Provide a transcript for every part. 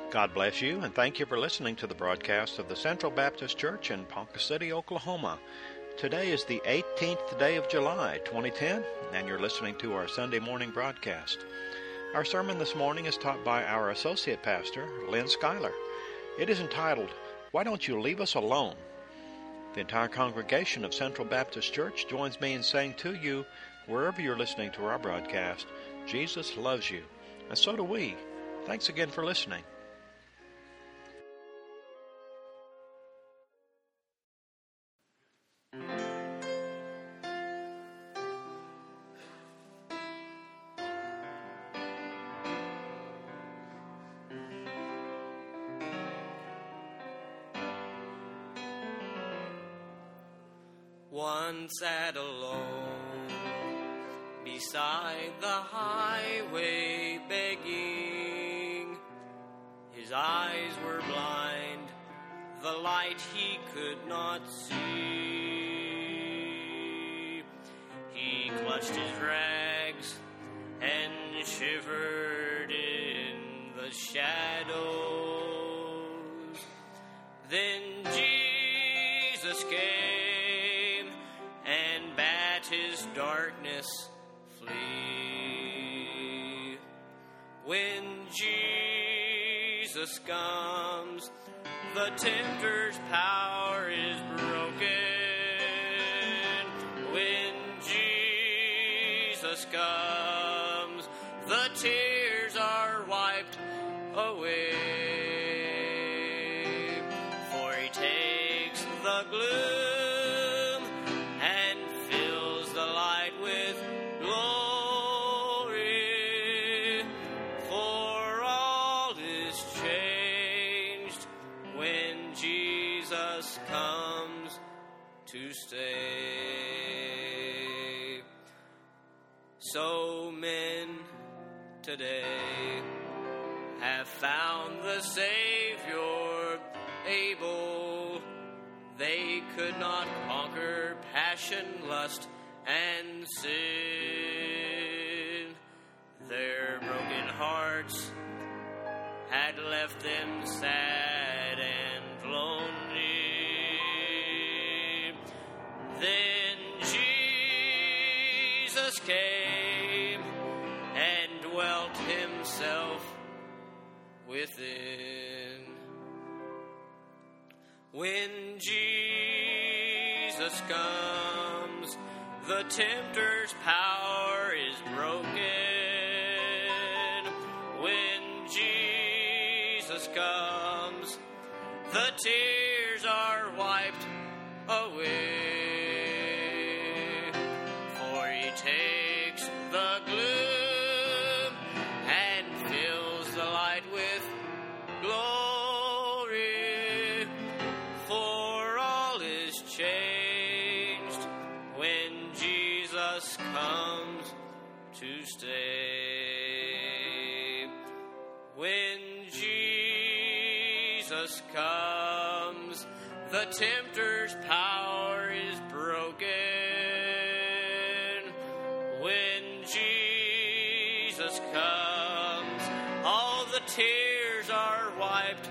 God bless you, and thank you for listening to the broadcast of the Central Baptist Church in Ponca City, Oklahoma. Today is the 18th day of July, 2010, and you're listening to our Sunday morning broadcast. Our sermon this morning is taught by our Associate Pastor, Lynn Schuyler. It is entitled, Why Don't You Leave Us Alone? The entire congregation of Central Baptist Church joins me in saying to you, wherever you're listening to our broadcast, Jesus loves you, and so do we. Thanks again for listening. One sat alone beside the highway begging. His eyes were blind, the light he could not see. He clutched his rags and shivered in the shadows. Then Jesus came and bade his darkness flee. When Jesus comes, the tempter's power is broken. When Jesus comes, the tears are wiped away. For he takes the gloom to stay. So men today have found the Savior able. They could not conquer passion, lust, and sin. Their broken hearts had left them sad and lonely. Then Jesus came and dwelt himself within. When Jesus comes, the tempter's power is broken. When Jesus comes, the tears are wiped away. Takes the gloom and fills the light with glory, for all is changed when Jesus comes to stay. When Jesus comes, the tempter's power is broken. When Jesus comes, all the tears are wiped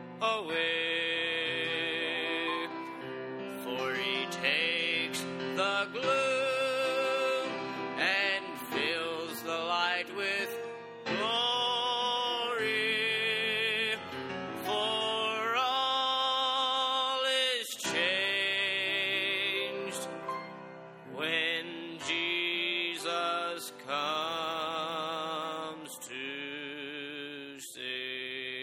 away. For he takes the gloom and fills the light with glory. For all is changed when Jesus comes to stay.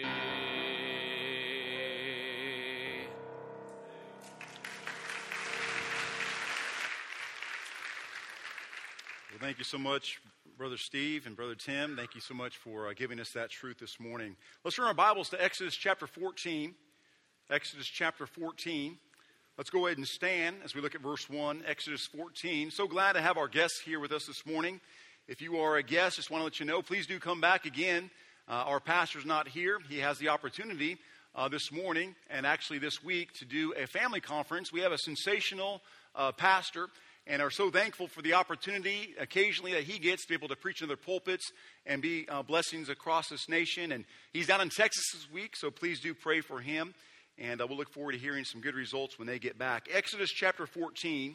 Well, thank you so much, Brother Steve and Brother Tim. Thank you so much for giving us that truth this morning. Let's turn our Bibles to Exodus chapter 14. Exodus chapter 14. Let's go ahead and stand as we look at verse 1, Exodus 14. So glad to have our guests here with us this morning. If you are a guest, just want to let you know, please do come back again. Our pastor's not here. He has the opportunity this morning and actually this week to do a family conference. We have a sensational pastor, and are so thankful for the opportunity occasionally that he gets to be able to preach in their pulpits and be blessings across this nation. And he's down in Texas this week, so please do pray for him. And we'll look forward to hearing some good results when they get back. Exodus chapter 14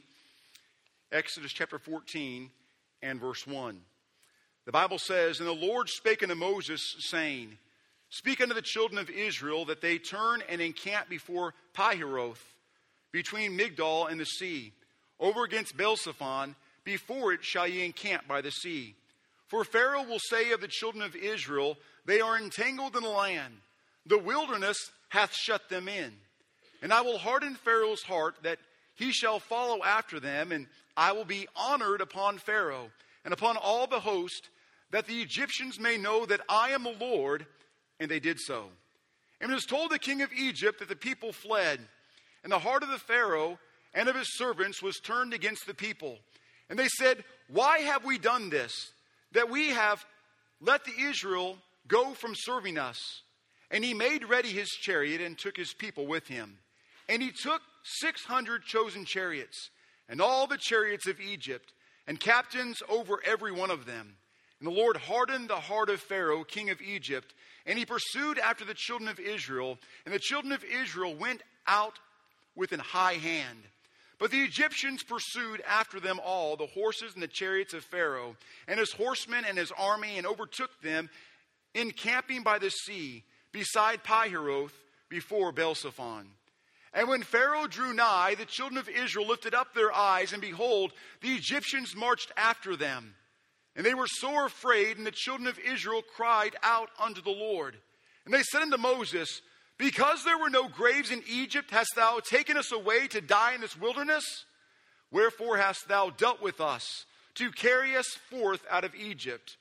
and verse 1. The Bible says, "And the Lord spake unto Moses, saying, Speak unto the children of Israel that they turn and encamp before Pihahiroth, between Migdol and the sea, over against Baal-zephon. Before it shall ye encamp by the sea. For Pharaoh will say of the children of Israel, They are entangled in the land. The wilderness hath shut them in. And I will harden Pharaoh's heart, that he shall follow after them, and I will be honored upon Pharaoh and upon all the host, that the Egyptians may know that I am the Lord. And they did so. And it was told the king of Egypt that the people fled. And the heart of the Pharaoh and of his servants was turned against the people. And they said, Why have we done this, that we have let the Israel go from serving us? And he made ready his chariot and took his people with him. And he took 600 chosen chariots, and all the chariots of Egypt, and captains over every one of them. And the Lord hardened the heart of Pharaoh, king of Egypt, and he pursued after the children of Israel. And the children of Israel went out with an high hand. But the Egyptians pursued after them all, the horses and the chariots of Pharaoh, and his horsemen and his army, and overtook them, encamping by the sea, beside Pihahiroth, before Baal-zephon. And when Pharaoh drew nigh, the children of Israel lifted up their eyes, and behold, the Egyptians marched after them. And they were sore afraid, and the children of Israel cried out unto the Lord. And they said unto Moses, Because there were no graves in Egypt, hast thou taken us away to die in this wilderness? Wherefore hast thou dealt with us, to carry us forth out of Egypt?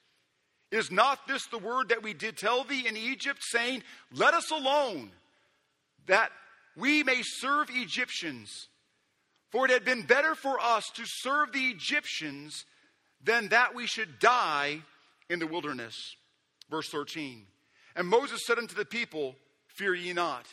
Is not this the word that we did tell thee in Egypt, saying, Let us alone, that we may serve Egyptians? For it had been better for us to serve the Egyptians than that we should die in the wilderness. Verse 13. And Moses said unto the people, Fear ye not.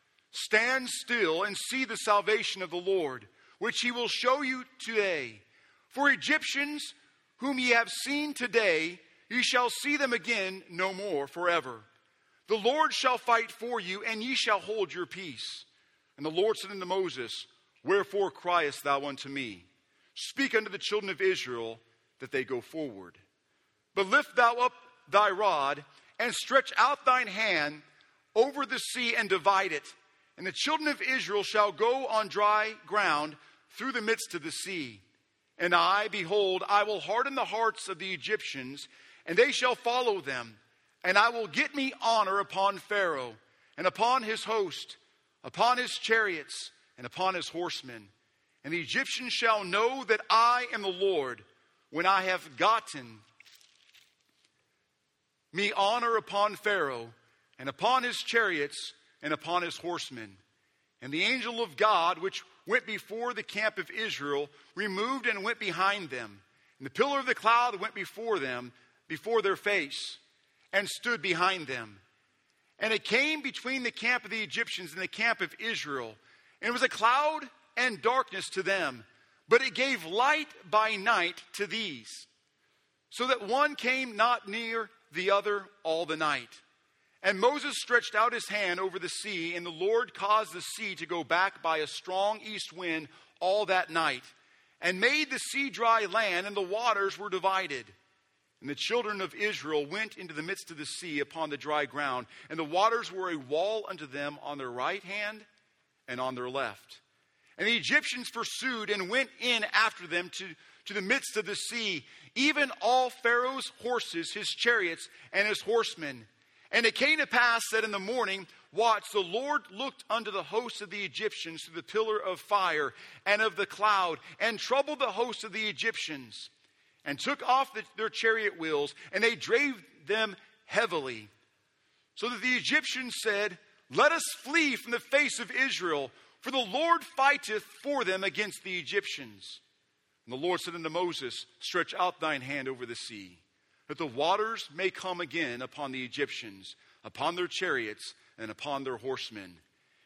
Stand still and see the salvation of the Lord, which he will show you today. For Egyptians whom ye have seen today, ye shall see them again no more forever. The Lord shall fight for you, and ye shall hold your peace. And the Lord said unto Moses, Wherefore criest thou unto me? Speak unto the children of Israel, that they go forward. But lift thou up thy rod, and stretch out thine hand over the sea, and divide it. And the children of Israel shall go on dry ground through the midst of the sea. And I, behold, I will harden the hearts of the Egyptians, and they shall follow them. And I will get me honor upon Pharaoh, and upon his host, upon his chariots, and upon his horsemen. And the Egyptians shall know that I am the Lord, when I have gotten me honor upon Pharaoh, and upon his chariots, and upon his horsemen. And the angel of God, which went before the camp of Israel, removed and went behind them. And the pillar of the cloud went before them, before their face, and stood behind them. And it came between the camp of the Egyptians and the camp of Israel. And it was a cloud and darkness to them, but it gave light by night to these, so that one came not near the other all the night. And Moses stretched out his hand over the sea, and the Lord caused the sea to go back by a strong east wind all that night, and made the sea dry land, and the waters were divided. And the children of Israel went into the midst of the sea upon the dry ground, and the waters were a wall unto them on their right hand and on their left. And the Egyptians pursued and went in after them to the midst of the sea, even all Pharaoh's horses, his chariots, and his horsemen. And it came to pass that in the morning watch, the Lord looked unto the host of the Egyptians through the pillar of fire and of the cloud, and troubled the host of the Egyptians, and took off their chariot wheels, and they drave them heavily. So that the Egyptians said, Let us flee from the face of Israel, for the Lord fighteth for them against the Egyptians. And the Lord said unto Moses, Stretch out thine hand over the sea, that the waters may come again upon the Egyptians, upon their chariots, and upon their horsemen.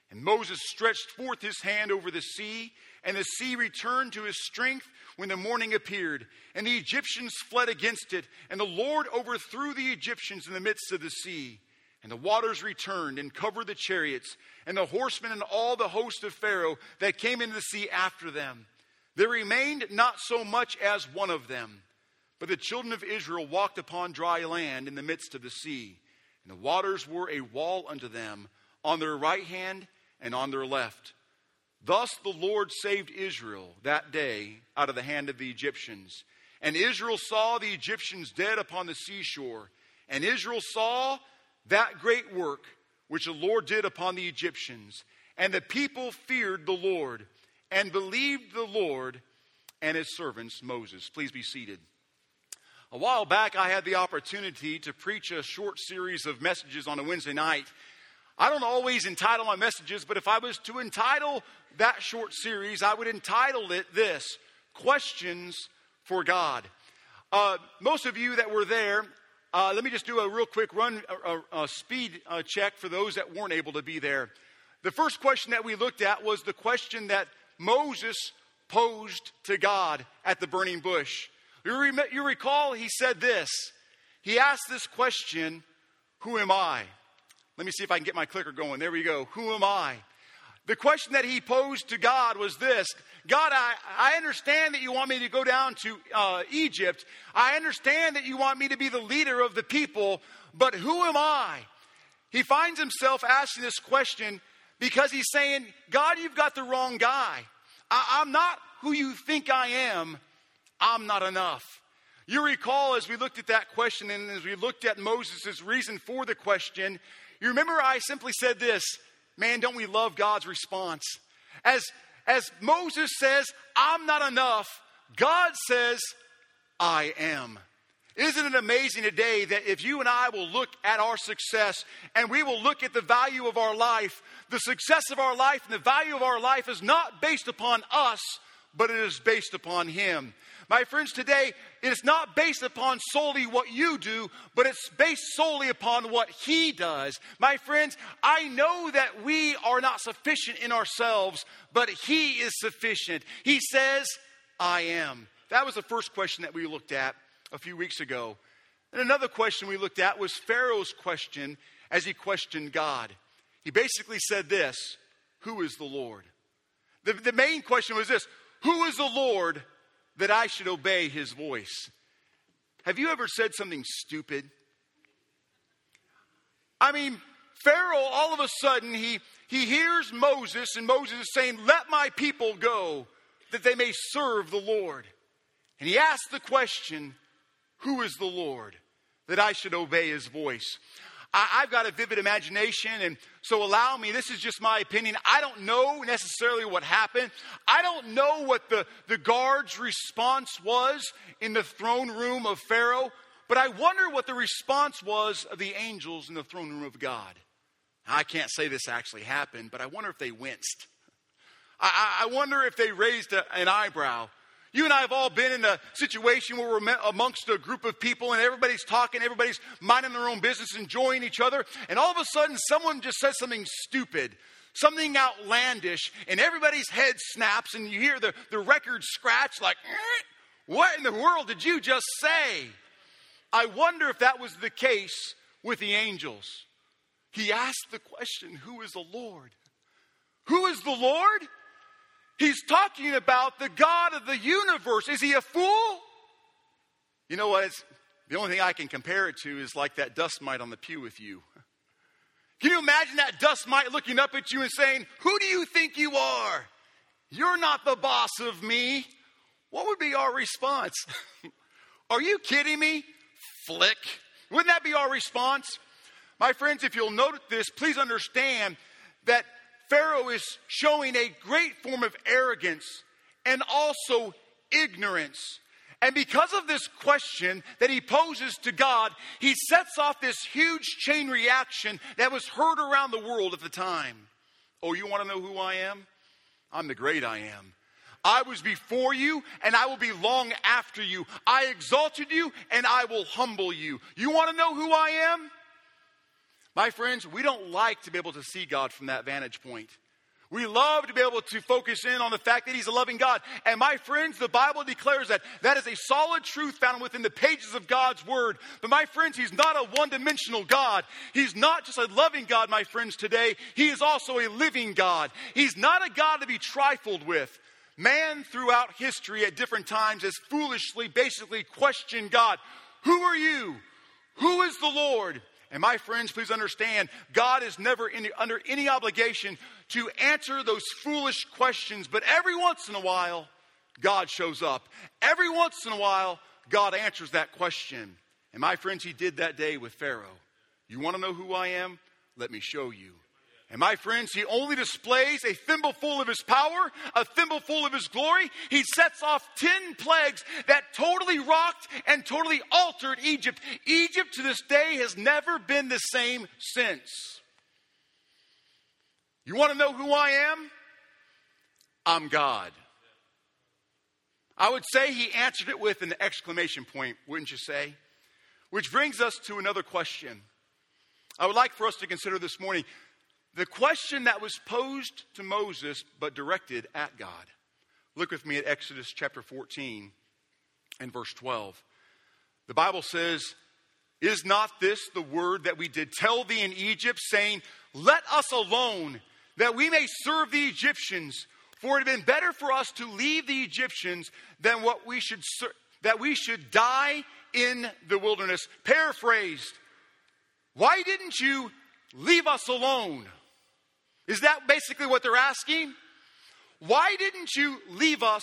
And Moses stretched forth his hand over the sea, and the sea returned to his strength when the morning appeared. And the Egyptians fled against it, and the Lord overthrew the Egyptians in the midst of the sea. And the waters returned and covered the chariots, and the horsemen and all the host of Pharaoh that came into the sea after them. There remained not so much as one of them. But the children of Israel walked upon dry land in the midst of the sea, and the waters were a wall unto them on their right hand and on their left. Thus the Lord saved Israel that day out of the hand of the Egyptians. And Israel saw the Egyptians dead upon the seashore. And Israel saw that great work which the Lord did upon the Egyptians. And the people feared the Lord and believed the Lord and his servants Moses. Please be seated. A while back, I had the opportunity to preach a short series of messages on a Wednesday night. I don't always entitle my messages, but if I was to entitle that short series, I would entitle it this: Questions for God. Most of you that were there, let me just do a real quick speed check for those that weren't able to be there. The first question that we looked at was the question that Moses posed to God at the burning bush. You recall he said this. He asked this question, who am I? Let me see if I can get my clicker going. There we go. Who am I? The question that he posed to God was this: God, I understand that you want me to go down to Egypt. I understand that you want me to be the leader of the people, but who am I? He finds himself asking this question because he's saying, God, you've got the wrong guy. I'm not who you think I am. I'm not enough. You recall as we looked at that question and as we looked at Moses' reason for the question, you remember I simply said this: man, don't we love God's response? As Moses says, I'm not enough, God says, I am. Isn't it amazing today that if you and I will look at our success and we will look at the value of our life, the success of our life and the value of our life is not based upon us, but it is based upon Him. My friends, today, it is not based upon solely what you do, but it's based solely upon what He does. My friends, I know that we are not sufficient in ourselves, but He is sufficient. He says, I am. That was the first question that we looked at a few weeks ago. And another question we looked at was Pharaoh's question as he questioned God. He basically said this: who is the Lord? The main question was this: who is the Lord that I should obey His voice? Have you ever said something stupid? I mean, Pharaoh, all of a sudden, he hears Moses, and Moses is saying, let my people go, that they may serve the Lord. And he asks the question, who is the Lord, that I should obey His voice? I've got a vivid imagination, and so allow me, this is just my opinion. I don't know necessarily what happened. I don't know what the guard's response was in the throne room of Pharaoh, but I wonder what the response was of the angels in the throne room of God. I can't say this actually happened, but I wonder if they winced. I wonder if they raised an eyebrow. You and I have all been in a situation where we're amongst a group of people and everybody's talking, everybody's minding their own business, enjoying each other. And all of a sudden, someone just says something stupid, something outlandish, and everybody's head snaps and you hear the record scratch like, what in the world did you just say? I wonder if that was the case with the angels. He asked the question, who is the Lord? Who is the Lord? He's talking about the God of the universe. Is He a fool? You know what? The only thing I can compare it to is like that dust mite on the pew with you. Can you imagine that dust mite looking up at you and saying, who do you think you are? You're not the boss of me. What would be our response? Are you kidding me? Flick. Wouldn't that be our response? My friends, if you'll note this, please understand that Pharaoh is showing a great form of arrogance and also ignorance. And because of this question that he poses to God, he sets off this huge chain reaction that was heard around the world at the time. Oh, you want to know who I am? I'm the great I am. I was before you, and I will be long after you. I exalted you, and I will humble you. You want to know who I am? My friends, we don't like to be able to see God from that vantage point. We love to be able to focus in on the fact that He's a loving God. And my friends, the Bible declares that that is a solid truth found within the pages of God's Word. But my friends, He's not a one-dimensional God. He's not just a loving God, my friends, today. He is also a living God. He's not a God to be trifled with. Man throughout history at different times has foolishly basically questioned God. Who are you? Who is the Lord? And my friends, please understand, God is never under any obligation to answer those foolish questions. But every once in a while, God shows up. Every once in a while, God answers that question. And my friends, He did that day with Pharaoh. You want to know who I am? Let me show you. And my friends, He only displays a thimbleful of His power, a thimbleful of His glory. He sets off 10 plagues that totally rocked and totally altered Egypt. Egypt to this day has never been the same since. You want to know who I am? I'm God. I would say He answered it with an exclamation point, wouldn't you say? Which brings us to another question. I would like for us to consider this morning the question that was posed to Moses but directed at God. Look with me at Exodus chapter 14 and verse 12. The Bible says, "Is not this the word that we did tell thee in Egypt, saying, let us alone, that we may serve the Egyptians? For it had been better for us to leave the Egyptians than that we should die in the wilderness." Paraphrased, why didn't you leave us alone? Is that basically what they're asking? Why didn't you leave us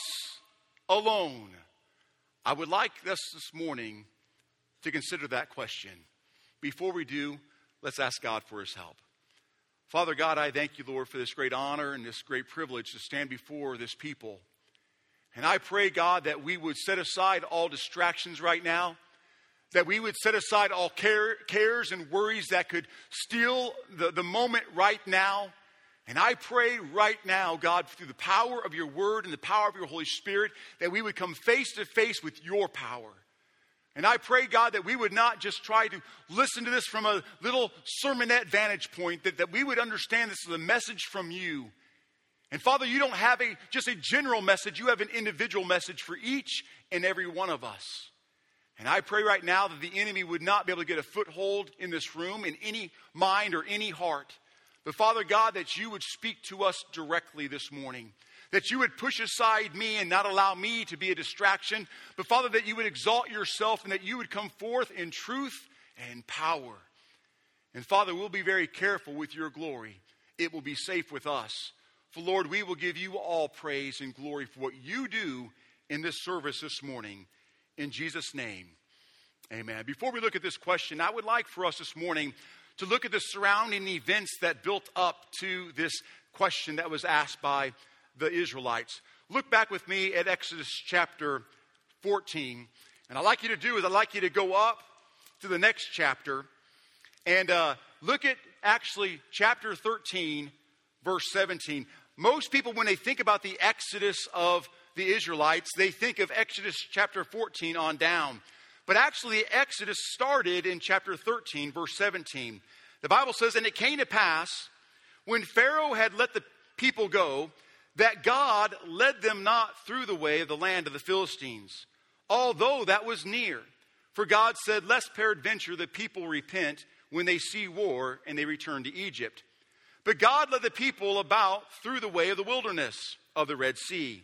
alone? I would like us this morning to consider that question. Before we do, let's ask God for His help. Father God, I thank you, Lord, for this great honor and this great privilege to stand before this people. And I pray, God, that we would set aside all distractions right now, that we would set aside all cares and worries that could steal the moment right now. And I pray right now, God, through the power of your word and the power of your Holy Spirit, that we would come face to face with your power. And I pray, God, that we would not just try to listen to this from a little sermonette vantage point, that we would understand this is a message from you. And Father, you don't have just a general message. You have an individual message for each and every one of us. And I pray right now that the enemy would not be able to get a foothold in this room, in any mind or any heart. But Father God, that you would speak to us directly this morning. That you would push aside me and not allow me to be a distraction. But Father, that you would exalt yourself and that you would come forth in truth and power. And Father, we'll be very careful with your glory. It will be safe with us. For Lord, we will give you all praise and glory for what you do in this service this morning. In Jesus' name, amen. Before we look at this question, I would like for us this morning to look at the surrounding events that built up to this question that was asked by the Israelites. Look back with me at Exodus chapter 14. And I'd like you to go up to the next chapter and look at actually chapter 13, verse 17. Most people, when they think about the Exodus of the Israelites, they think of Exodus chapter 14 on down. But actually, Exodus started in chapter 13, verse 17. The Bible says, "And it came to pass, when Pharaoh had let the people go, that God led them not through the way of the land of the Philistines, although that was near. For God said, lest peradventure the people repent when they see war and they return to Egypt. But God led the people about through the way of the wilderness of the Red Sea.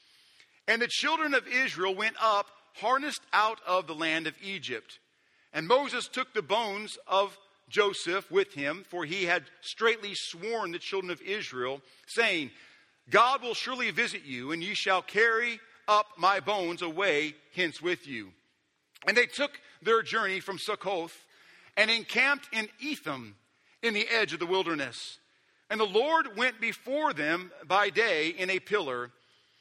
And the children of Israel went up, harnessed out of the land of Egypt. And Moses took the bones of Joseph with him, for he had straitly sworn the children of Israel, saying, God will surely visit you, and ye shall carry up my bones away hence with you. And they took their journey from Succoth, and encamped in Etham, in the edge of the wilderness. And the Lord went before them by day in a pillar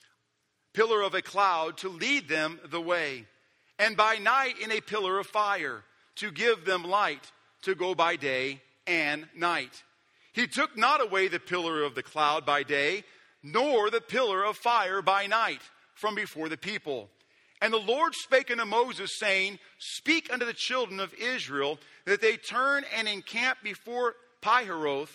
of a cloud, to lead them the way, and by night in a pillar of fire, to give them light, to go by day and night. He took not away the pillar of the cloud by day, nor the pillar of fire by night from before the people. And the Lord spake unto Moses, saying, Speak unto the children of Israel, that they turn and encamp before Piharoth,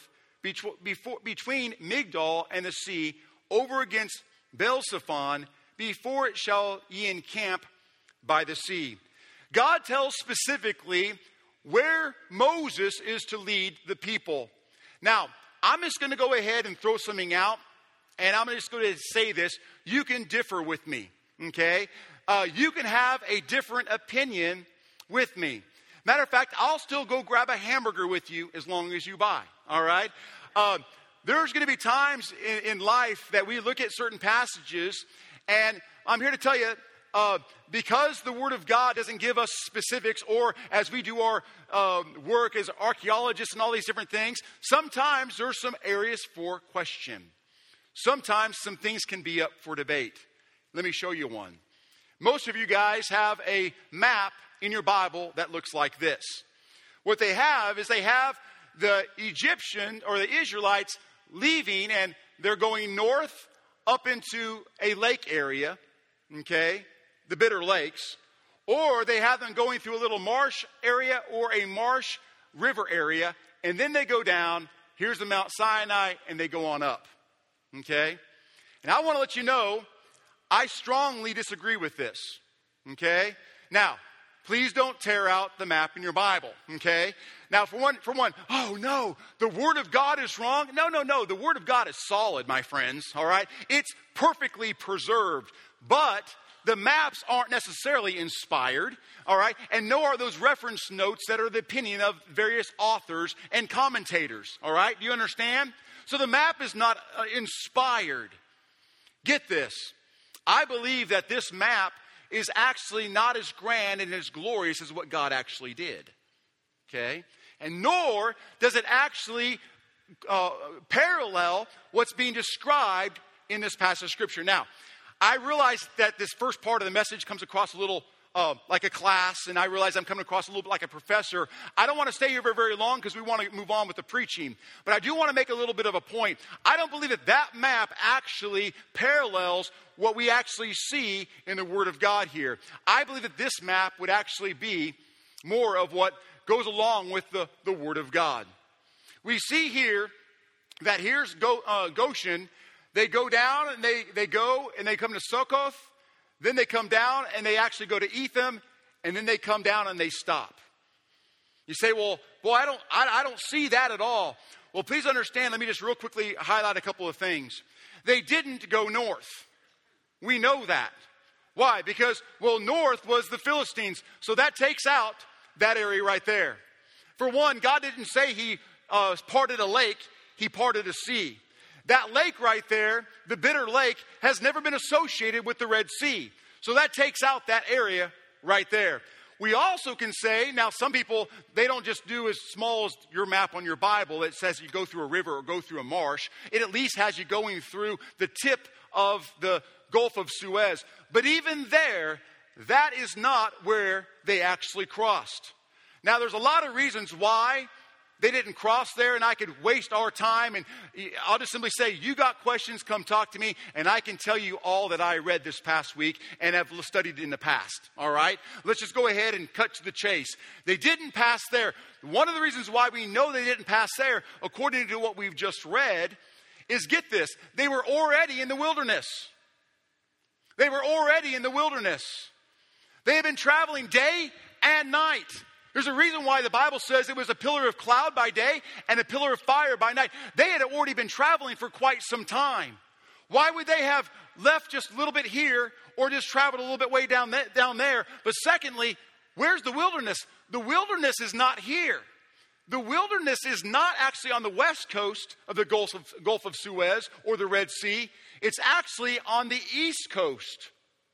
between Migdol and the sea, over against Baal-zephon, before it shall ye encamp by the sea. God tells specifically where Moses is to lead the people. Now, I'm just going to go ahead and throw something out, and I'm just going to say this. You can differ with me, okay? You can have a different opinion with me. Matter of fact, I'll still go grab a hamburger with you as long as you buy, all right? There's going to be times in life that we look at certain passages, and I'm here to tell you, because the Word of God doesn't give us specifics, or as we do our work as archaeologists and all these different things, sometimes there's some areas for question. Sometimes some things can be up for debate. Let me show you one. Most of you guys have a map in your Bible that looks like this. What they have is they have the Egyptian or the Israelites leaving, and they're going north up into a lake area, okay, the Bitter Lakes, or they have them going through a little marsh area or a marsh river area, and then they go down, here's the Mount Sinai, and they go on up, okay? And I want to let you know, I strongly disagree with this, okay? Now, please don't tear out the map in your Bible, okay? Now, for one, oh no, the Word of God is wrong. No, the Word of God is solid, my friends, all right? It's perfectly preserved, but the maps aren't necessarily inspired, all right? And nor are those reference notes that are the opinion of various authors and commentators, all right? Do you understand? So the map is not inspired. Get this. I believe that this map is actually not as grand and as glorious as what God actually did, okay? And nor does it actually parallel what's being described in this passage of Scripture. Now, I realize that this first part of the message comes across a little like a class, and I realize I'm coming across a little bit like a professor. I don't want to stay here very, very long because we want to move on with the preaching. But I do want to make a little bit of a point. I don't believe that map actually parallels what we actually see in the Word of God here. I believe that this map would actually be more of what goes along with the Word of God. We see here that here's Goshen. They go down and they go and they come to Succoth. Then they come down and they actually go to Etham, and then they come down and they stop. You say, well, boy, I don't see that at all. Well, please understand, let me just real quickly highlight a couple of things. They didn't go north. We know that. Why? Because, well, north was the Philistines, so that takes out that area right there. For one, God didn't say he parted a lake, he parted a sea. That lake right there, the Bitter Lake, has never been associated with the Red Sea. So that takes out that area right there. We also can say, now some people, they don't just do as small as your map on your Bible. It says you go through a river or go through a marsh. It at least has you going through the tip of the Gulf of Suez. But even there, that is not where they actually crossed. Now there's a lot of reasons why they didn't cross there, and I could waste our time, and I'll just simply say, you got questions, come talk to me, and I can tell you all that I read this past week and have studied in the past, all right? Let's just go ahead and cut to the chase. They didn't pass there. One of the reasons why we know they didn't pass there, according to what we've just read, is, get this, they were already in the wilderness. They were already in the wilderness. They had been traveling day and night. There's a reason why the Bible says it was a pillar of cloud by day and a pillar of fire by night. They had already been traveling for quite some time. Why would they have left just a little bit here or just traveled a little bit way down there? But secondly, where's the wilderness? The wilderness is not here. The wilderness is not actually on the west coast of the Gulf of Suez or the Red Sea. It's actually on the east coast.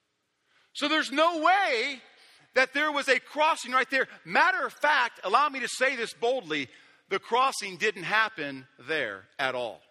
So there's no way that there was a crossing right there. Matter of fact, allow me to say this boldly, the crossing didn't happen there at all.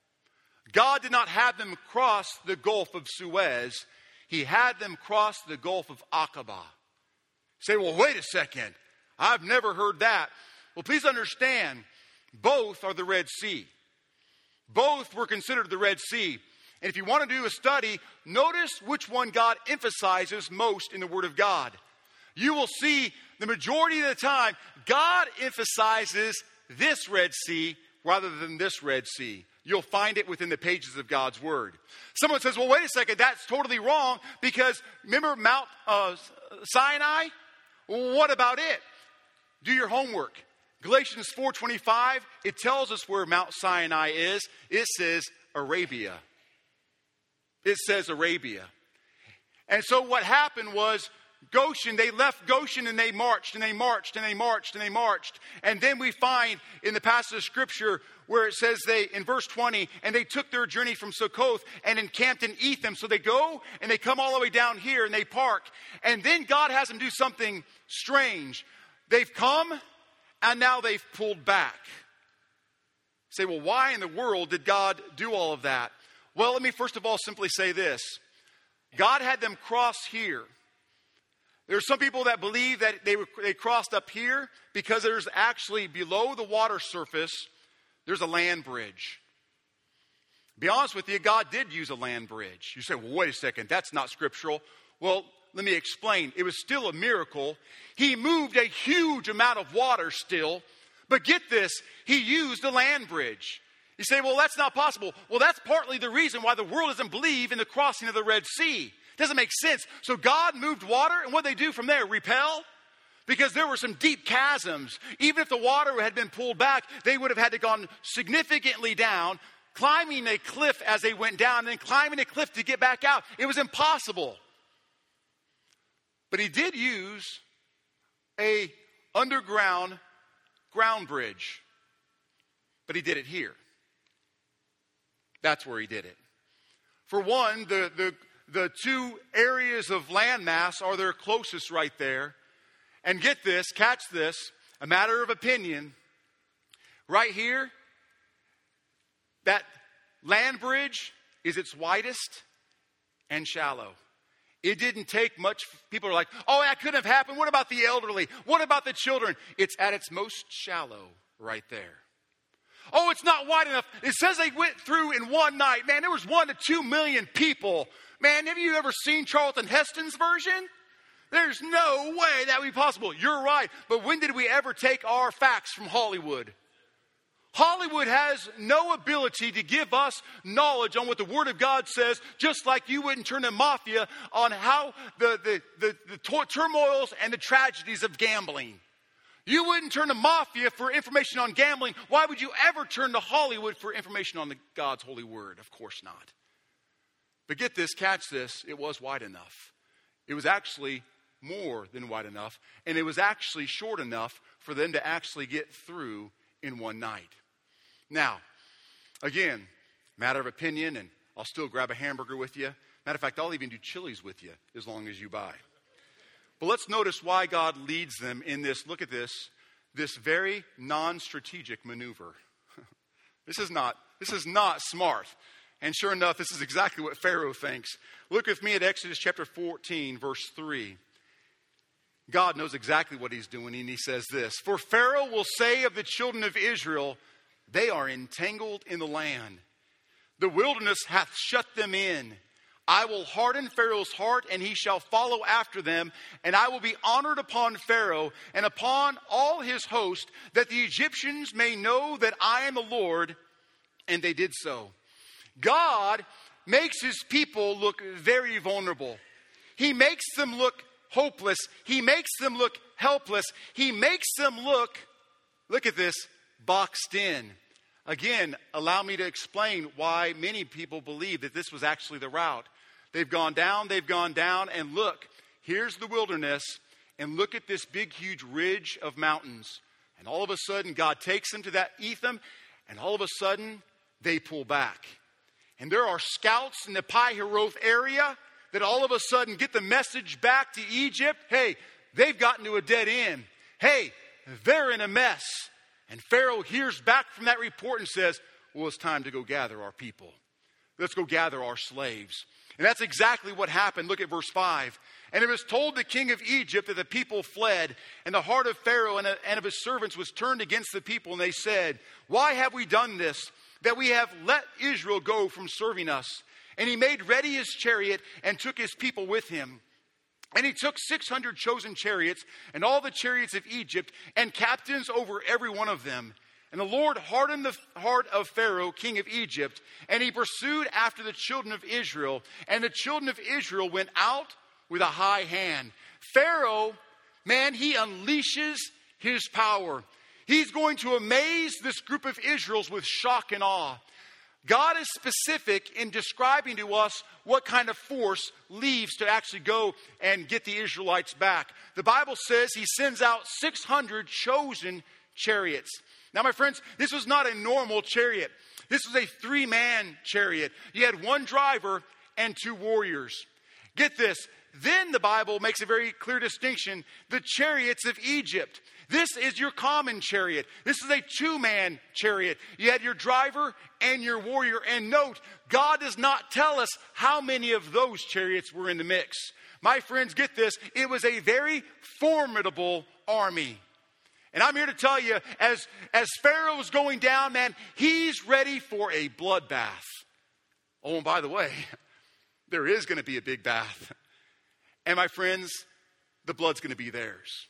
God did not have them cross the Gulf of Suez. He had them cross the Gulf of Aqaba. Say, well, wait a second. I've never heard that. Well, please understand, both are the Red Sea. Both were considered the Red Sea. And if you want to do a study, notice which one God emphasizes most in the Word of God. You will see the majority of the time, God emphasizes this Red Sea rather than this Red Sea. You'll find it within the pages of God's Word. Someone says, well, wait a second, that's totally wrong because remember Mount Sinai? Well, what about it? Do your homework. Galatians 4:25, it tells us where Mount Sinai is. It says Arabia. It says Arabia. And so what happened was Goshen, they left Goshen and they marched and they marched and they marched and they marched. And then we find in the passage of Scripture where it says in verse 20, and they took their journey from Succoth and encamped in Etham. So they go and they come all the way down here and they park. And then God has them do something strange. They've come and now they've pulled back. You say, well, why in the world did God do all of that? Well, let me first of all simply say this. God had them cross here. There are some people that believe that they crossed up here because there's actually below the water surface, there's a land bridge. To be honest with you, God did use a land bridge. You say, well, wait a second, that's not scriptural. Well, let me explain. It was still a miracle. He moved a huge amount of water still, but get this, he used a land bridge. You say, well, that's not possible. Well, that's partly the reason why the world doesn't believe in the crossing of the Red Sea. It doesn't make sense. So God moved water, and what did they do from there? Repel? Because there were some deep chasms. Even if the water had been pulled back, they would have had to gone significantly down, climbing a cliff as they went down, and then climbing a cliff to get back out. It was impossible. But he did use a underground ground bridge. But he did it here. That's where he did it. For one, the two areas of landmass are their closest right there. And get this, catch this, a matter of opinion. Right here, that land bridge is its widest and shallow. It didn't take much. People are like, oh, that couldn't have happened. What about the elderly? What about the children? It's at its most shallow right there. Oh, it's not wide enough. It says they went through in one night. Man, there was 1 to 2 million people. Man, have you ever seen Charlton Heston's version? There's no way that would be possible. You're right. But when did we ever take our facts from Hollywood? Hollywood has no ability to give us knowledge on what the Word of God says, just like you wouldn't turn to Mafia on how the turmoils and the tragedies of gambling. You wouldn't turn to Mafia for information on gambling. Why would you ever turn to Hollywood for information on God's holy word? Of course not. But get this, catch this, it was wide enough. It was actually more than wide enough, and it was actually short enough for them to actually get through in one night. Now, again, matter of opinion, and I'll still grab a hamburger with you. Matter of fact, I'll even do Chili's with you as long as you buy. But let's notice why God leads them in this, look at this very non-strategic maneuver. This is not smart. And sure enough, this is exactly what Pharaoh thinks. Look with me at Exodus chapter 14, verse 3. God knows exactly what he's doing, and he says this, "For Pharaoh will say of the children of Israel, they are entangled in the land. The wilderness hath shut them in. I will harden Pharaoh's heart, and he shall follow after them. And I will be honored upon Pharaoh and upon all his host, that the Egyptians may know that I am the Lord." And they did so. God makes his people look very vulnerable. He makes them look hopeless. He makes them look helpless. He makes them look at this, boxed in. Again, allow me to explain why many people believe that this was actually the route. They've gone down, and look, here's the wilderness, and look at this big, huge ridge of mountains. And all of a sudden, God takes them to that Etham, and all of a sudden, they pull back. And there are scouts in the Pi-Hahiroth area that all of a sudden get the message back to Egypt. Hey, they've gotten to a dead end. Hey, they're in a mess. And Pharaoh hears back from that report and says, well, it's time to go gather our people. Let's go gather our slaves. And that's exactly what happened. Look at verse 5. "And it was told the king of Egypt that the people fled, and the heart of Pharaoh and of his servants was turned against the people. And they said, why have we done this, that we have let Israel go from serving us? And he made ready his chariot and took his people with him. And he took 600 chosen chariots and all the chariots of Egypt and captains over every one of them. And the Lord hardened the heart of Pharaoh, king of Egypt, and he pursued after the children of Israel. And the children of Israel went out with a high hand. Pharaoh, man, he unleashes his power. He's going to amaze this group of Israelites with shock and awe. God is specific in describing to us what kind of force leaves to actually go and get the Israelites back. The Bible says he sends out 600 chosen chariots. Now, my friends, this was not a normal chariot. This was a 3-man chariot. You had 1 driver and 2 warriors. Get this. Then the Bible makes a very clear distinction. The chariots of Egypt. This is your common chariot. This is a 2-man chariot. You had your driver and your warrior. And note, God does not tell us how many of those chariots were in the mix. My friends, get this. It was a very formidable army. And I'm here to tell you, as Pharaoh is going down, man, he's ready for a bloodbath. Oh, and by the way, there is going to be a big bath. And my friends, the blood's going to be theirs.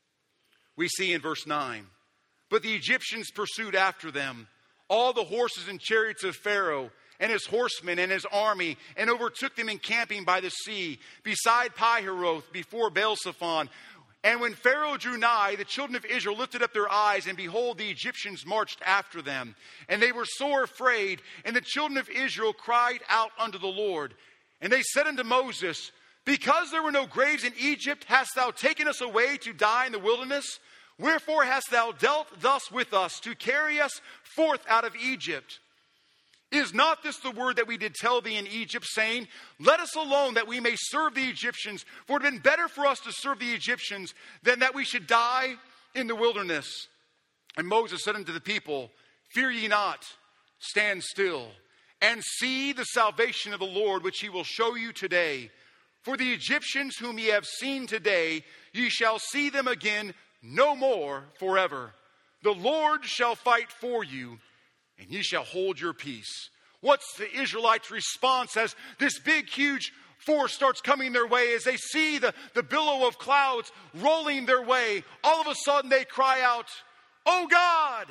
We see in verse 9, but the Egyptians pursued after them, all the horses and chariots of Pharaoh, and his horsemen and his army, and overtook them encamping by the sea, beside Pi-hahiroth, before Baal-zephon. And when Pharaoh drew nigh, the children of Israel lifted up their eyes, and behold, the Egyptians marched after them. And they were sore afraid, and the children of Israel cried out unto the Lord. And they said unto Moses, because there were no graves in Egypt, hast thou taken us away to die in the wilderness? Wherefore hast thou dealt thus with us, to carry us forth out of Egypt? Is not this the word that we did tell thee in Egypt, saying, let us alone that we may serve the Egyptians? For it had been better for us to serve the Egyptians than that we should die in the wilderness. And Moses said unto the people, fear ye not, stand still, and see the salvation of the Lord, which he will show you today. For the Egyptians whom ye have seen today, ye shall see them again no more forever. The Lord shall fight for you, and ye shall hold your peace. What's the Israelites' response as this big, huge force starts coming their way? As they see the billow of clouds rolling their way, all of a sudden they cry out, oh God!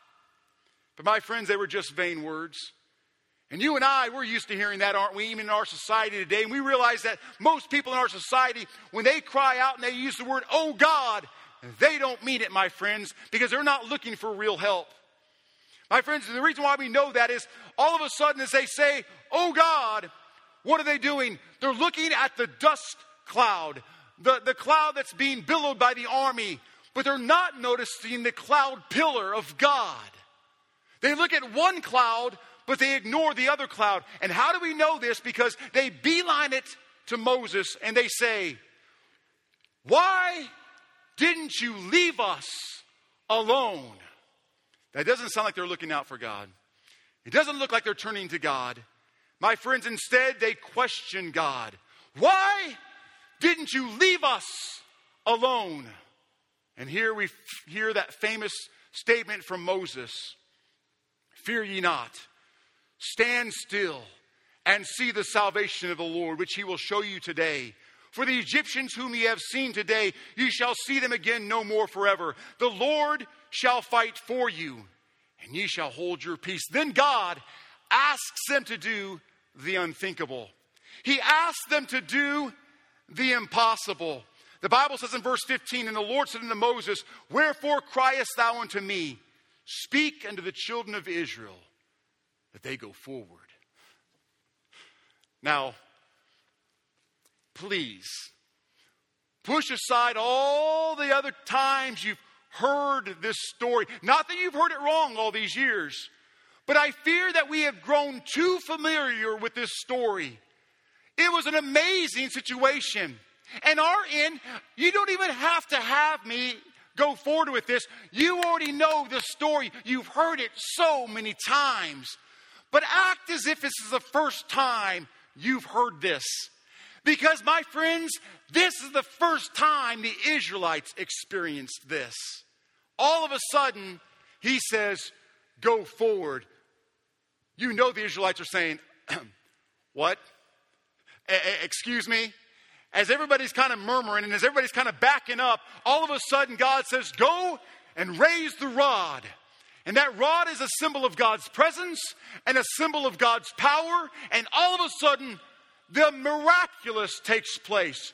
But my friends, they were just vain words. And you and I, we're used to hearing that, aren't we, even in our society today? And we realize that most people in our society, when they cry out and they use the word, oh God, they don't mean it, my friends, because they're not looking for real help. My friends, the reason why we know that is all of a sudden as they say, oh God, what are they doing? They're looking at the dust cloud, the cloud that's being billowed by the army, but they're not noticing the cloud pillar of God. They look at one cloud, but they ignore the other cloud. And how do we know this? Because they beeline it to Moses and they say, why didn't you leave us alone? That doesn't sound like they're looking out for God. It doesn't look like they're turning to God. My friends, instead, they question God. Why didn't you leave us alone? And here we hear that famous statement from Moses. Fear ye not. Stand still and see the salvation of the Lord, which he will show you today. For the Egyptians whom ye have seen today, ye shall see them again no more forever. The Lord shall fight for you, and ye shall hold your peace. Then God asks them to do the unthinkable. He asks them to do the impossible. The Bible says in verse 15, and the Lord said unto Moses, wherefore criest thou unto me? Speak unto the children of Israel, that they go forward. Now, please, push aside all the other times you've heard this story. Not that you've heard it wrong all these years, but I fear that we have grown too familiar with this story. It was an amazing situation. And our end, you don't even have to have me go forward with this. You already know the story. You've heard it so many times. But act as if this is the first time you've heard this. Because, my friends, this is the first time the Israelites experienced this. All of a sudden, he says, go forward. You know the Israelites are saying, What? Excuse me? As everybody's kind of murmuring and as everybody's kind of backing up, all of a sudden God says, go and raise the rod. And that rod is a symbol of God's presence and a symbol of God's power. And all of a sudden, the miraculous takes place.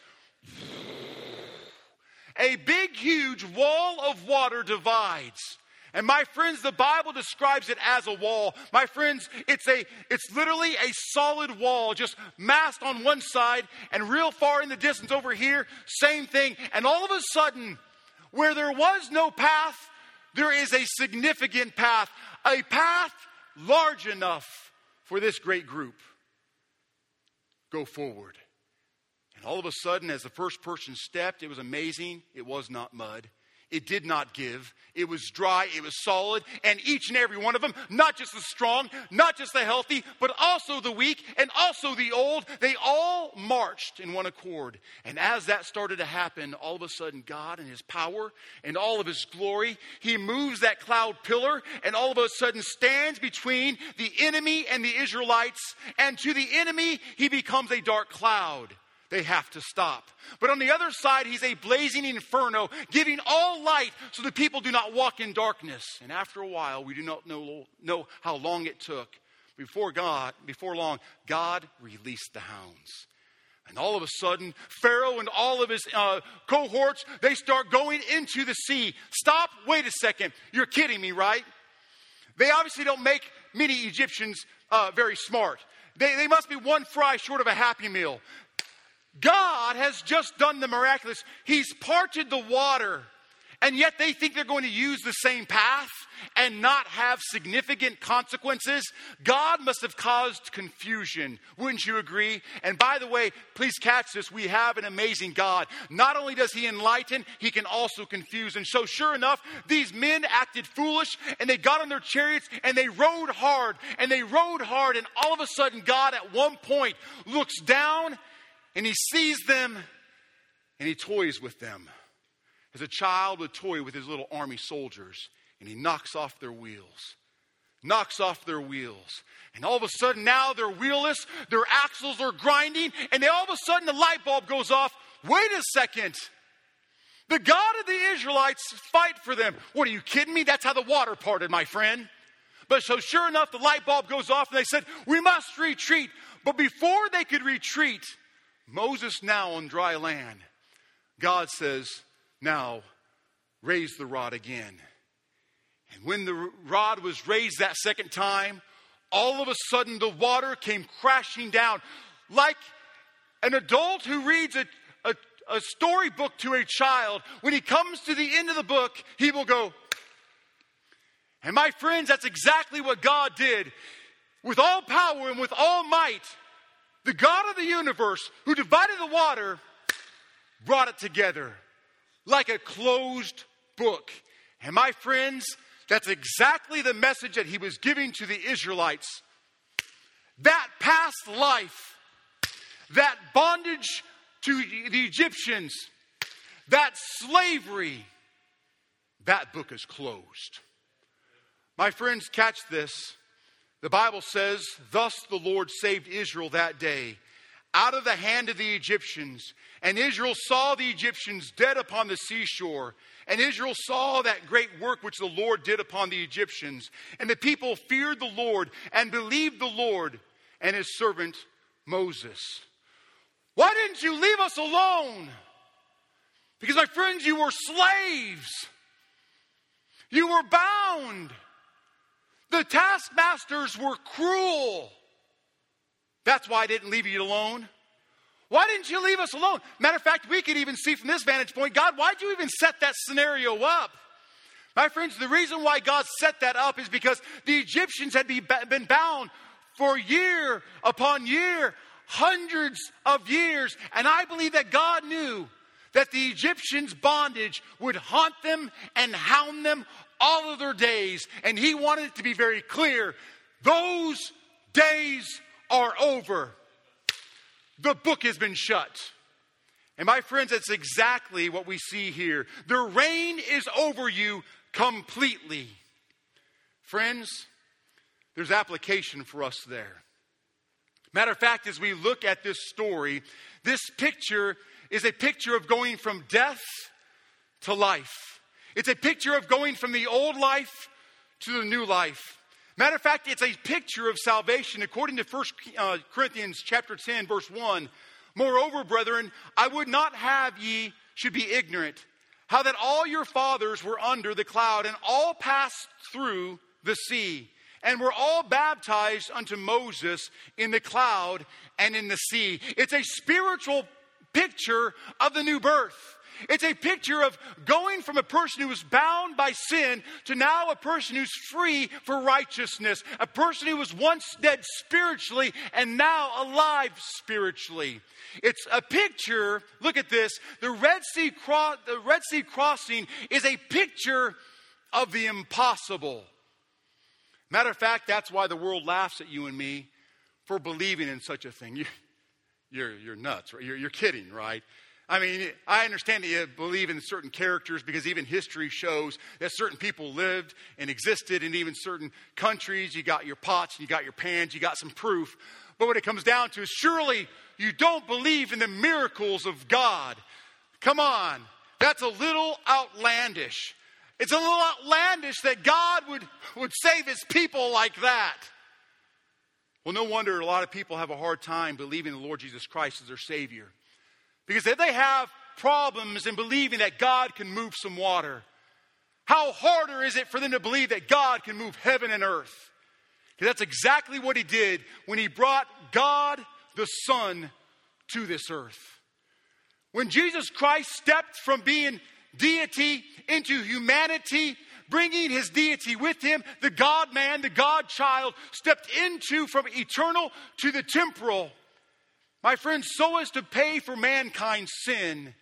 A big, huge wall of water divides. And my friends, the Bible describes it as a wall. My friends, it's literally a solid wall, just massed on one side and real far in the distance over here, same thing. And all of a sudden, where there was no path, there is a significant path. A path large enough for this great group. Go forward. And all of a sudden, as the first person stepped, it was amazing. It was not mud. It did not give. It was dry. It was solid. And each and every one of them, not just the strong, not just the healthy, but also the weak and also the old, they all marched in one accord. And as that started to happen, all of a sudden, God and his power and all of his glory, he moves that cloud pillar and all of a sudden stands between the enemy and the Israelites. And to the enemy, he becomes a dark cloud. They have to stop. But on the other side, he's a blazing inferno, giving all light so the people do not walk in darkness. And after a while, we do not know how long it took. Before long, God released the hounds. And all of a sudden, Pharaoh and all of his cohorts, they start going into the sea. Stop, wait a second. You're kidding me, right? They obviously don't make many Egyptians very smart. They must be one fry short of a Happy Meal. God has just done the miraculous. He's parted the water, and yet they think they're going to use the same path and not have significant consequences. God must have caused confusion. Wouldn't you agree? And by the way, please catch this. We have an amazing God. Not only does he enlighten, he can also confuse. And so sure enough, these men acted foolish, and they got on their chariots, and they rode hard, and they rode hard. And all of a sudden, God at one point looks down, and he sees them, and he toys with them. As a child would toy with his little army soldiers, and he knocks off their wheels. Knocks off their wheels. And all of a sudden now they're wheelless, their axles are grinding, and then all of a sudden the light bulb goes off. Wait a second. The God of the Israelites fight for them. What, are you kidding me? That's how the water parted, my friend. But so sure enough, the light bulb goes off, and they said, we must retreat. But before they could retreat, Moses now on dry land, God says, now raise the rod again. And when the rod was raised that second time, all of a sudden the water came crashing down. Like an adult who reads a storybook to a child, when he comes to the end of the book, he will go. And my friends, that's exactly what God did. With all power and with all might, the God of the universe, who divided the water, brought it together like a closed book. And my friends, that's exactly the message that he was giving to the Israelites. That past life, that bondage to the Egyptians, that slavery, that book is closed. My friends, catch this. The Bible says, thus the Lord saved Israel that day out of the hand of the Egyptians. And Israel saw the Egyptians dead upon the seashore. And Israel saw that great work which the Lord did upon the Egyptians. And the people feared the Lord and believed the Lord and his servant Moses. Why didn't you leave us alone? Because, my friends, you were slaves. You were bound. The taskmasters were cruel. That's why I didn't leave you alone. Why didn't you leave us alone? Matter of fact, we could even see from this vantage point, God, why'd you even set that scenario up? My friends, the reason why God set that up is because the Egyptians had been bound for year upon year, hundreds of years. And I believe that God knew that the Egyptians' bondage would haunt them and hound them all of their days. And he wanted it to be very clear. Those days are over. The book has been shut. And my friends, that's exactly what we see here. The reign is over you completely. Friends, there's application for us there. Matter of fact, as we look at this story, this picture is a picture of going from death to life. It's a picture of going from the old life to the new life. Matter of fact, it's a picture of salvation. According to 1 Corinthians chapter 10, verse 1, moreover, brethren, I would not have ye should be ignorant, how that all your fathers were under the cloud, and all passed through the sea, and were all baptized unto Moses in the cloud and in the sea. It's a spiritual picture of the new birth. It's a picture of going from a person who was bound by sin to now a person who's free for righteousness. A person who was once dead spiritually and now alive spiritually. It's a picture, look at this, the Red Sea crossing is a picture of the impossible. Matter of fact, that's why the world laughs at you and me for believing in such a thing. You're nuts, right? You're kidding, right? I mean, I understand that you believe in certain characters because even history shows that certain people lived and existed in even certain countries. You got your pots, you got your pans, you got some proof. But what it comes down to is surely you don't believe in the miracles of God. Come on, that's a little outlandish. It's a little outlandish that God would save his people like that. Well, no wonder a lot of people have a hard time believing the Lord Jesus Christ as their Savior. Because if they have problems in believing that God can move some water, how harder is it for them to believe that God can move heaven and earth? Because that's exactly what he did when he brought God the Son to this earth. When Jesus Christ stepped from being deity into humanity, bringing his deity with him, the God-man, the God-child, stepped into from eternal to the temporal. My friends, so as to pay for mankind's sin,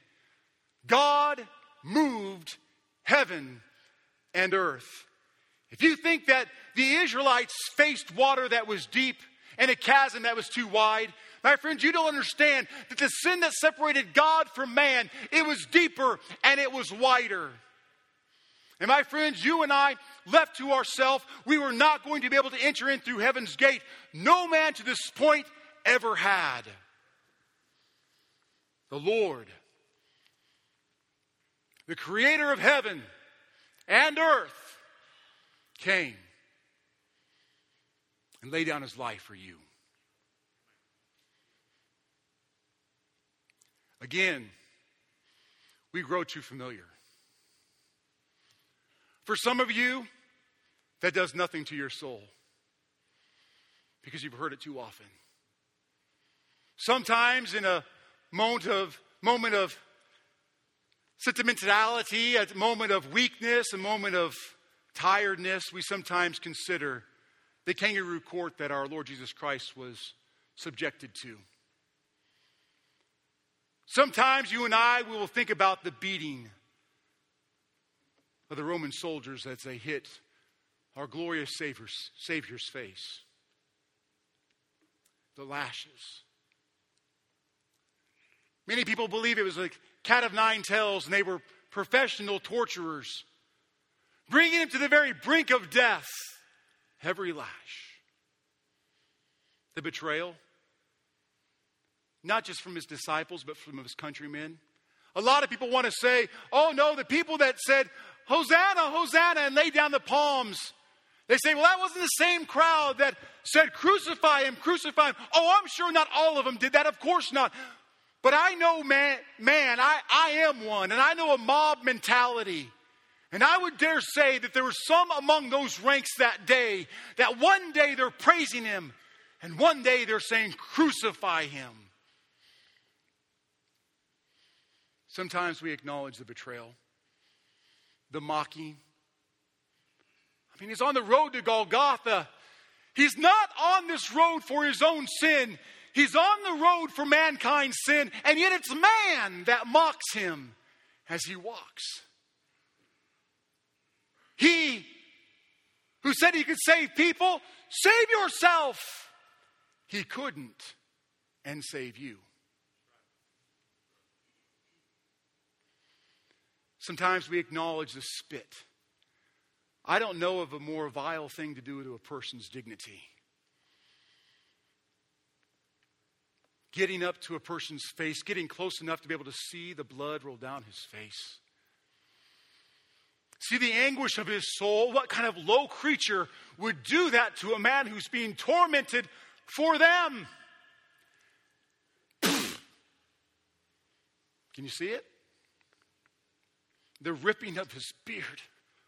God moved heaven and earth. If you think that the Israelites faced water that was deep and a chasm that was too wide, my friends, you don't understand that the sin that separated God from man, it was deeper and it was wider. And my friends, you and I, left to ourselves, we were not going to be able to enter in through heaven's gate. No man to this point ever had. The Lord, the creator of heaven and earth, came and laid down his life for you. Again, we grow too familiar. For some of you, that does nothing to your soul because you've heard it too often. Sometimes in a moment of sentimentality, a moment of weakness, a moment of tiredness, we sometimes consider the kangaroo court that our Lord Jesus Christ was subjected to. Sometimes you and I will think about the beating of the Roman soldiers as they hit our glorious Savior's face. The lashes. Many people believe it was like cat of nine tails and they were professional torturers, bringing him to the very brink of death. Every lash. The betrayal, not just from his disciples, but from his countrymen. A lot of people want to say, oh no, the people that said, Hosanna, Hosanna, and laid down the palms. They say, well, that wasn't the same crowd that said, crucify him, crucify him. Oh, I'm sure not all of them did that. Of course not. But I know, I am one, and I know a mob mentality. And I would dare say that there were some among those ranks that day, that one day they're praising him, and one day they're saying, crucify him. Sometimes we acknowledge the betrayal, the mocking. I mean, he's on the road to Golgotha. He's not on this road for his own sin. He's on the road for mankind's sin, and yet it's man that mocks him as he walks. He who said he could save people, save yourself. He couldn't and save you. Sometimes we acknowledge the spit. I don't know of a more vile thing to do to a person's dignity. getting up to a person's face, getting close enough to be able to see the blood roll down his face. See the anguish of his soul. What kind of low creature would do that to a man who's being tormented for them? Can you see it? The ripping of his beard.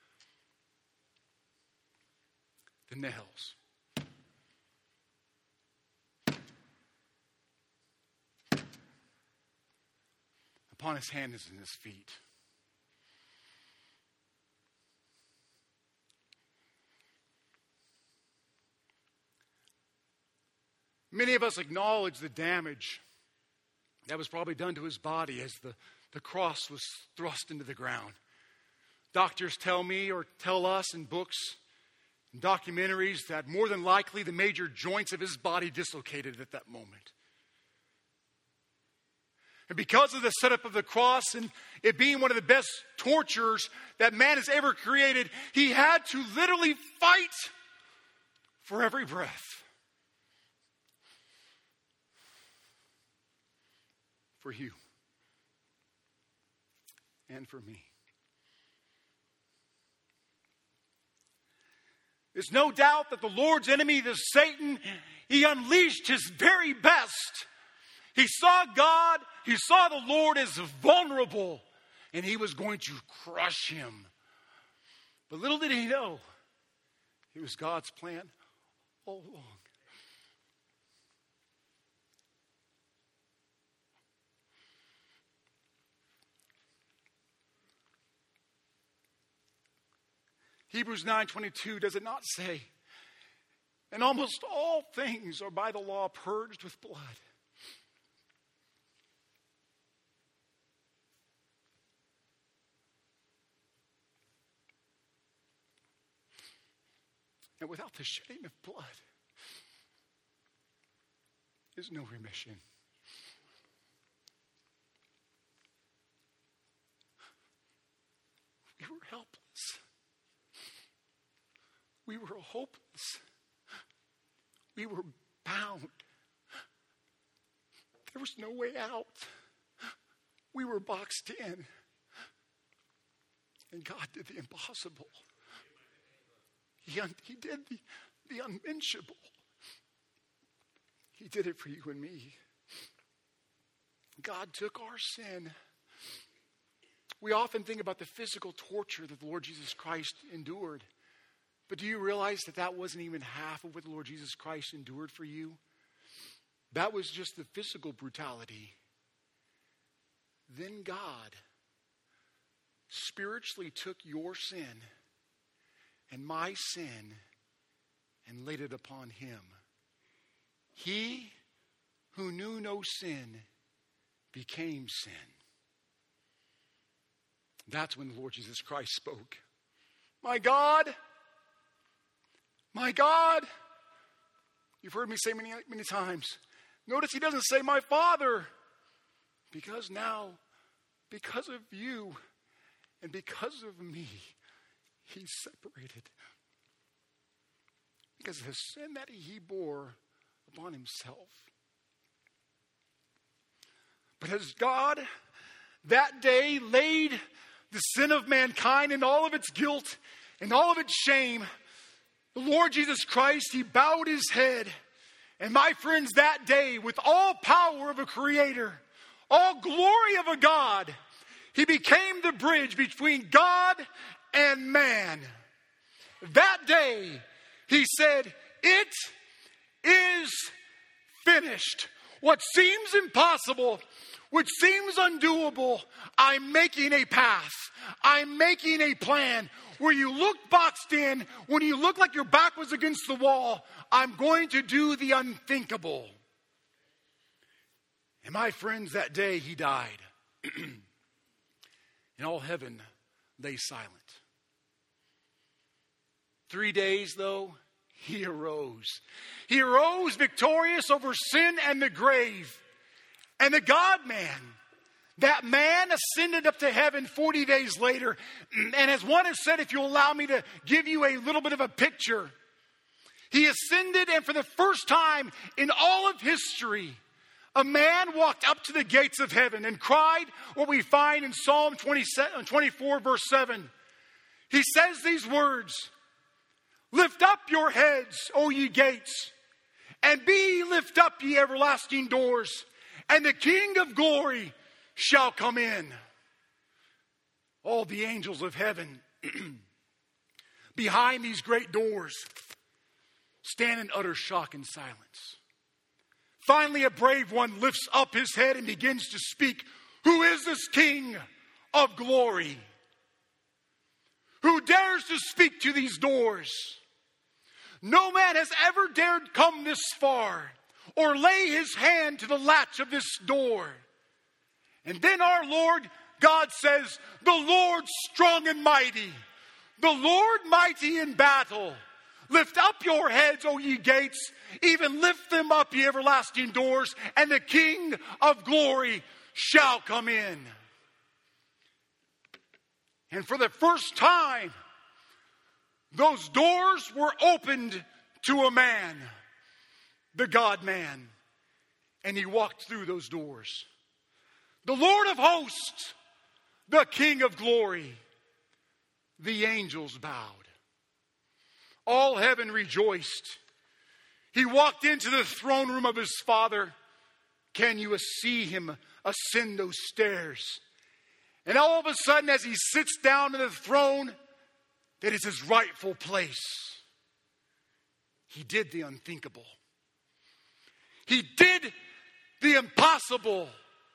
The nails. Upon his hands and his feet. Many of us acknowledge the damage that was probably done to his body as the cross was thrust into the ground. Doctors tell me or tell us in books and documentaries that more than likely the major joints of his body dislocated at that moment. And because of the setup of the cross and it being one of the best tortures that man has ever created, he had to literally fight for every breath. For you and for me. There's no doubt that the Lord's enemy, the Satan, he unleashed his very best. He saw God, he saw the Lord as vulnerable, and he was going to crush him. But little did he know, it was God's plan all along. Hebrews 9:22, does it not say, and almost all things are by the law purged with blood. And without the shedding of blood is no remission. We were helpless. We were hopeless. We were bound. There was no way out. We were boxed in. And God did the impossible. He did the unmentionable. He did it for you and me. God took our sin. We often think about the physical torture that the Lord Jesus Christ endured. But do you realize that that wasn't even half of what the Lord Jesus Christ endured for you? That was just the physical brutality. Then God spiritually took your sin and my sin and laid it upon him. He who knew no sin became sin. That's when the Lord Jesus Christ spoke. My God, you've heard me say many, many times. Notice he doesn't say my Father, because now, because of you and because of me, he's separated. Because of the sin that he bore upon himself. But as God that day laid the sin of mankind and all of its guilt and all of its shame, the Lord Jesus Christ, he bowed his head. And my friends, that day, with all power of a creator, all glory of a God, he became the bridge between God and man. That day, he said, it is finished. What seems impossible, which seems undoable, I'm making a path. I'm making a plan. Where you look boxed in, when you look like your back was against the wall, I'm going to do the unthinkable. And my friends, that day he died. And all heaven lay silent. 3 days, though, he arose. He arose victorious over sin and the grave. And the God-man, that man ascended up to heaven 40 days later. And as one has said, if you'll allow me to give you a little bit of a picture, he ascended, and for the first time in all of history, a man walked up to the gates of heaven and cried what we find in Psalm 24, verse 7. He says these words, "Lift up your heads, O ye gates, and be ye lift up, ye everlasting doors, and the King of glory shall come in." All the angels of heaven behind these great doors stand in utter shock and silence. Finally, a brave one lifts up his head and begins to speak. Who is this King of glory? Who dares to speak to these doors? No man has ever dared come this far or lay his hand to the latch of this door. And then our Lord God says, "The Lord strong and mighty, the Lord mighty in battle. Lift up your heads, O ye gates, even lift them up, ye everlasting doors, and the King of glory shall come in." And for the first time, those doors were opened to a man, the God-man, and he walked through those doors. The Lord of hosts, the King of glory. The angels bowed. All heaven rejoiced. He walked into the throne room of his Father. Can you see him ascend those stairs? And all of a sudden, as he sits down on the throne, that is his rightful place, he did the unthinkable. He did the impossible.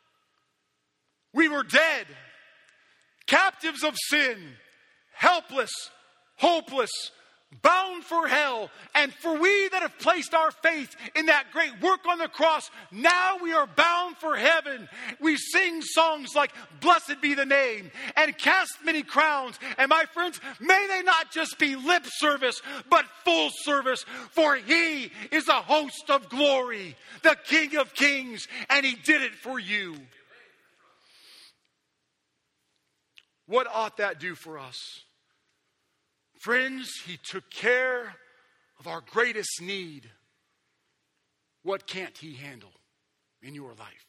We were dead, captives of sin, helpless, hopeless, bound for hell. And for we that have placed our faith in that great work on the cross, now we are bound for heaven. We sing songs like "Blessed be the name" and "Cast many crowns." And my friends, may they not just be lip service, but full service. For he is a host of glory, the King of kings, and he did it for you. What ought that do for us? Friends, he took care of our greatest need. What can't he handle in your life?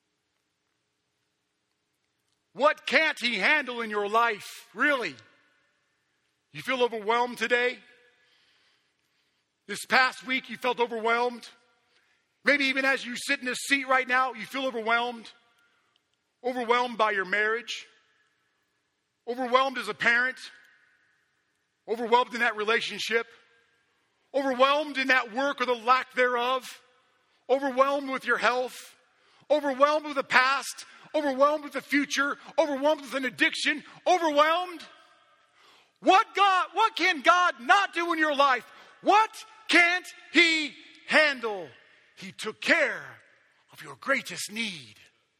What can't he handle in your life, really? You feel overwhelmed today? This past week you felt overwhelmed? Maybe even as you sit in this seat right now, you feel overwhelmed. Overwhelmed by your marriage. Overwhelmed as a parent. Overwhelmed in that relationship. Overwhelmed in that work or the lack thereof. Overwhelmed with your health. Overwhelmed with the past. Overwhelmed with the future. Overwhelmed with an addiction. Overwhelmed. What can God not do in your life? What can't he handle? He took care of your greatest need.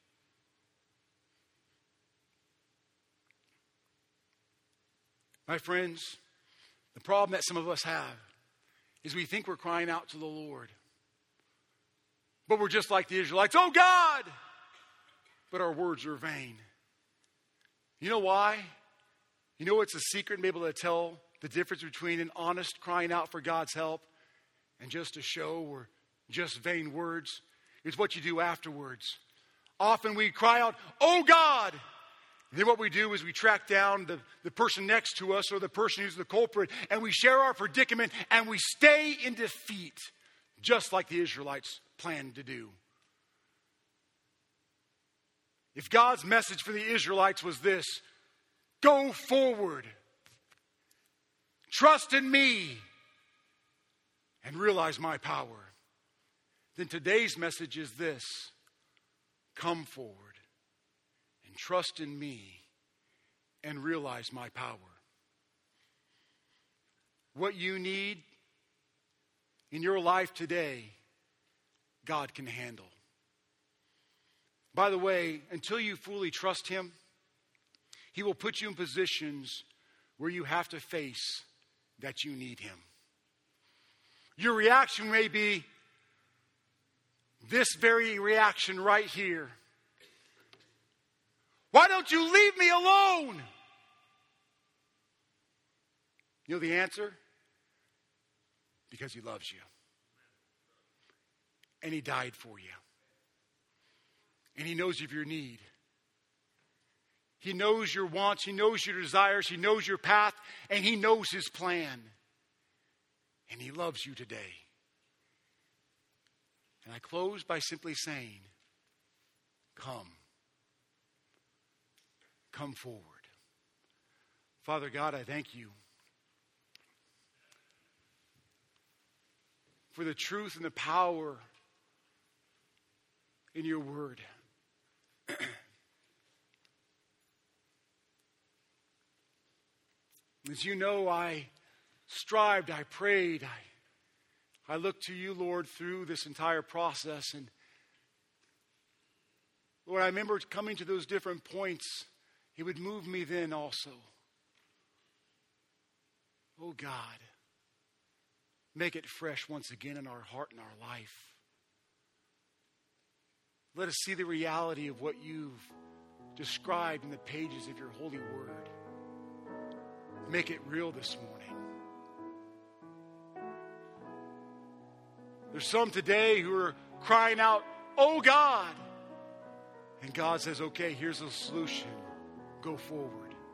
My friends, the problem that some of us have is we think we're crying out to the Lord. But we're just like the Israelites, "Oh God!" But our words are vain. You know why? You know what's the secret in being able to tell the difference between an honest crying out for God's help and just a show or just vain words? It's what you do afterwards. Often we cry out, "Oh God!" And then what we do is we track down the person next to us or the person who's the culprit, and we share our predicament, and we stay in defeat, just like the Israelites planned to do. If God's message for the Israelites was this: go forward, trust in me, and realize my power, then today's message is this: come forward. Trust in me and realize my power. What you need in your life today, God can handle. By the way, until you fully trust him, he will put you in positions where you have to face that you need him. Your reaction may be this very reaction right here. Why don't you leave me alone? You know the answer? Because he loves you. And he died for you. And He knows of your need. He knows your wants. He knows your desires. He knows your path. And He knows His plan. And He loves you today. And I close by simply saying, come. Come forward. Father God, I thank you for the truth and the power in your word. As you know, I strived, I prayed, I looked to you, Lord, through this entire process. And Lord, I remember coming to those different points. It would move me then also. Oh God, make it fresh once again in our heart and our life. Let us see the reality of what you've described in the pages of your holy word. Make it real this morning. There's some today who are crying out, oh God. And God says, okay, here's the solution. Go forward.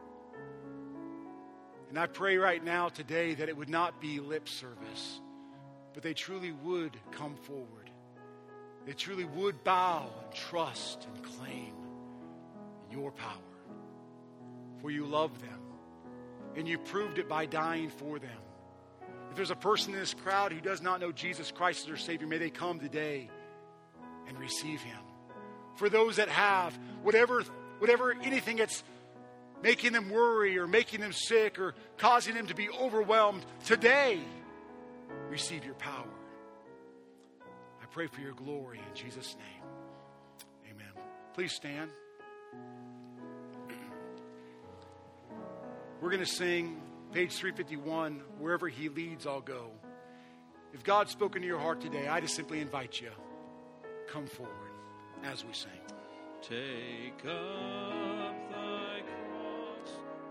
And I pray right now today that it would not be lip service, but they truly would come forward. They truly would bow and trust and claim your power. For you love them. And you proved it by dying for them. If there's a person in this crowd who does not know Jesus Christ as their Savior, may they come today and receive Him. For those that have, whatever anything that's making them worry or making them sick or causing them to be overwhelmed, today, receive your power. I pray for your glory in Jesus' name. Amen. Please stand. We're going to sing page 351, Wherever He Leads, I'll Go. If God's spoken to your heart today, I just simply invite you, come forward as we sing. Take up thy cross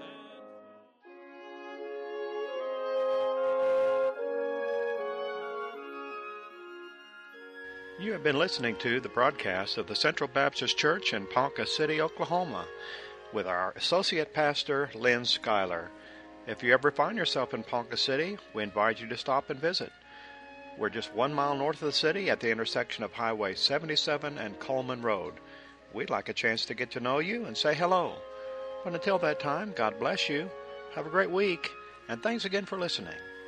You have been listening to the broadcast of the Central Baptist Church in Ponca City, Oklahoma, with our Associate Pastor, Lynn Schuyler. If you ever find yourself in Ponca City, we invite you to stop and visit. We're just 1 mile north of the city at the intersection of Highway 77 and Coleman Road. We'd like a chance to get to know you and say hello. But until that time, God bless you. Have a great week, and thanks again for listening.